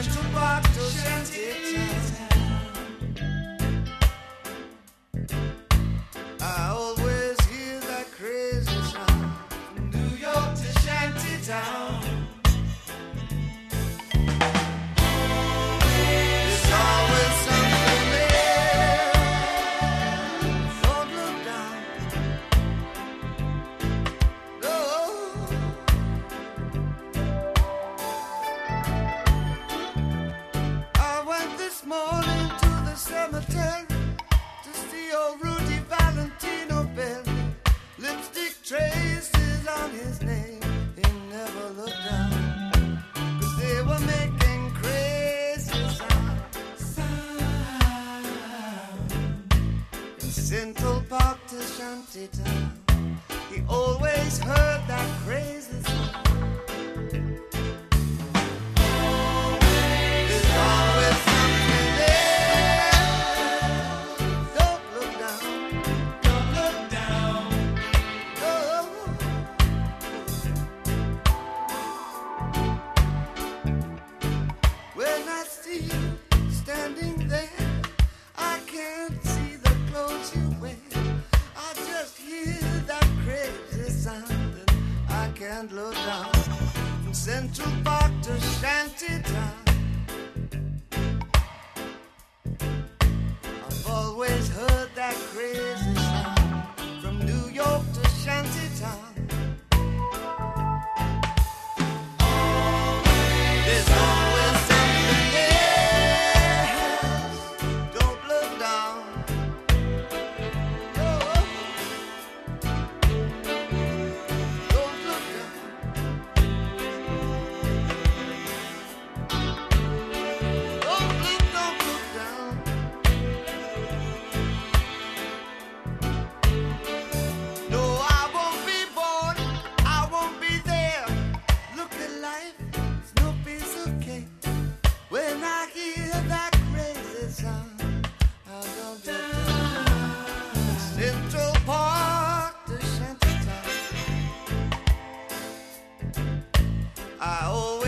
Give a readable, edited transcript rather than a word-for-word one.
Central Park to Shantytown. I always hear that crazy sound from New York to Shantytown. There's always something there. Don't look down. No. I went this morning to the cemetery to see old Rudy Valentino bury. Lipstick traces on his name. He never looked down, 'cause they were making crazy sound. In Central Park to Shantytown, he always heard that crazy sound. There's always something there. Don't look down. Don't look down. No. When I see you standing there, I can't see the clothes you wear. I just hear that crazy sound and I can't look down. From Central Park to Shantytown, I've always heard that crazy sound. From New York to Shantytown, there's always something there. Don't look down. No. Don't look down. Don't look down. No, I won't be bored. I won't be there. Look at life, it's no piece of cake. When I hear that crazy sound, I don't look down. Central Park to Shantytown, I always